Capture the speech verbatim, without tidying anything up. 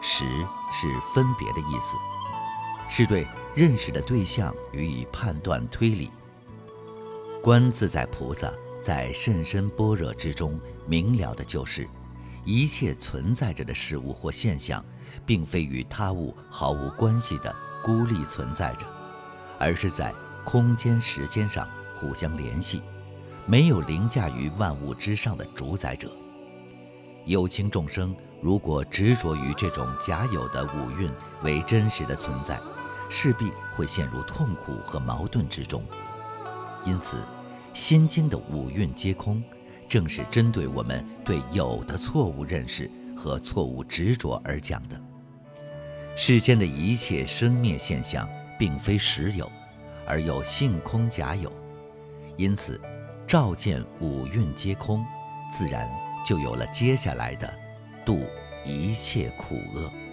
识是分别的意思，是对认识的对象予以判断推理。观自在菩萨在甚深般若之中明了的就是，一切存在着的事物或现象，并非与他物毫无关系的孤立存在着，而是在空间时间上互相联系，没有凌驾于万物之上的主宰者。有情众生如果执着于这种假有的五蕴为真实的存在，势必会陷入痛苦和矛盾之中。因此，《心经》的五蕴皆空，正是针对我们对有的错误认识和错误执着而讲的。世间的一切生灭现象并非实有，而有性空假有，因此照见五蕴皆空，自然就有了接下来的度一切苦厄。